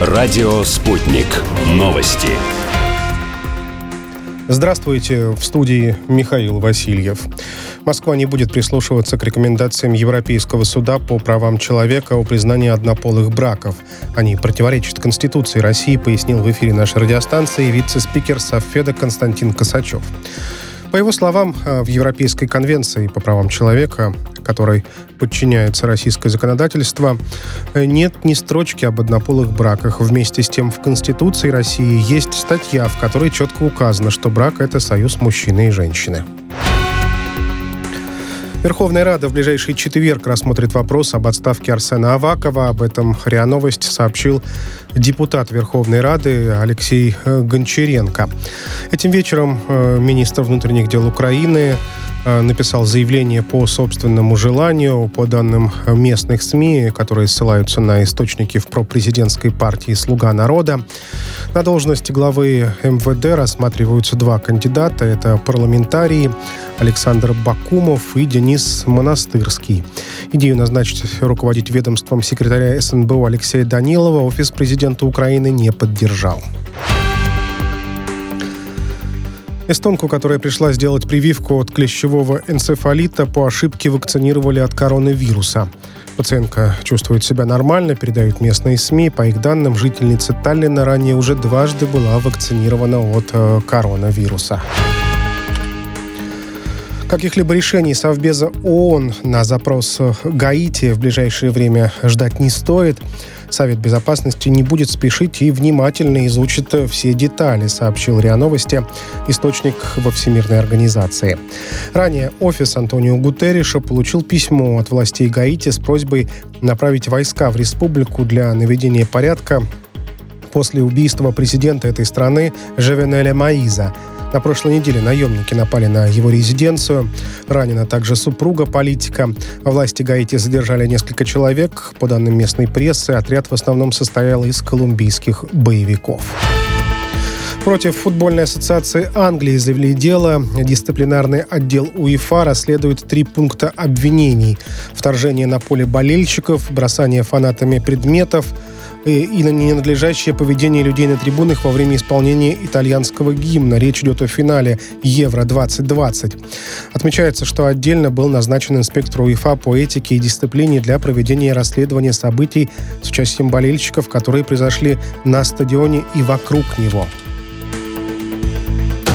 Радио «Спутник». Новости. Здравствуйте, в студии Михаил Васильев. Москва не будет прислушиваться к рекомендациям Европейского суда по правам человека о признании однополых браков. Они противоречат Конституции России, пояснил в эфире нашей радиостанции вице-спикер Совфеда Константин Косачев. По его словам, в Европейской конвенции по правам человека, которой подчиняется российское законодательство, нет ни строчки об однополых браках. Вместе с тем в Конституции России есть статья, в которой четко указано, что брак – это союз мужчины и женщины. Верховная Рада в ближайший четверг рассмотрит вопрос об отставке Арсена Авакова. Об этом РИА Новости сообщил депутат Верховной Рады Алексей Гончаренко. Этим вечером министр внутренних дел Украины написал заявление по собственному желанию. По данным местных СМИ, которые ссылаются на источники в пропрезидентской партии «Слуга народа», на должность главы МВД рассматриваются два кандидата. Это парламентарии Александр Бакумов и Денис Монастырский. Идею назначить руководить ведомством секретаря СНБО Алексея Данилова офис президента Украины не поддержал. Эстонку, которая пришла сделать прививку от клещевого энцефалита, по ошибке вакцинировали от коронавируса. Пациентка чувствует себя нормально, передают местные СМИ. По их данным, жительница Таллина ранее уже дважды была вакцинирована от коронавируса. Каких-либо решений Совбеза ООН на запрос Гаити в ближайшее время ждать не стоит. Совет Безопасности не будет спешить и внимательно изучит все детали, сообщил РИА Новости источник во Всемирной организации. Ранее офис Антонио Гутерриша получил письмо от властей Гаити с просьбой направить войска в республику для наведения порядка после убийства президента этой страны Жовенеля Моиза. На прошлой неделе наемники напали на его резиденцию. Ранена также супруга политика. Власти Гаити задержали несколько человек. По данным местной прессы, отряд в основном состоял из колумбийских боевиков. Против футбольной ассоциации Англии завели дело. Дисциплинарный отдел УЕФА расследует 3 пункта обвинений: вторжение на поле болельщиков, бросание фанатами предметов и на ненадлежащее поведение людей на трибунах во время исполнения итальянского гимна. Речь идет о финале Евро-2020. Отмечается, что отдельно был назначен инспектор УЕФА по этике и дисциплине для проведения расследования событий с участием болельщиков, которые произошли на стадионе и вокруг него.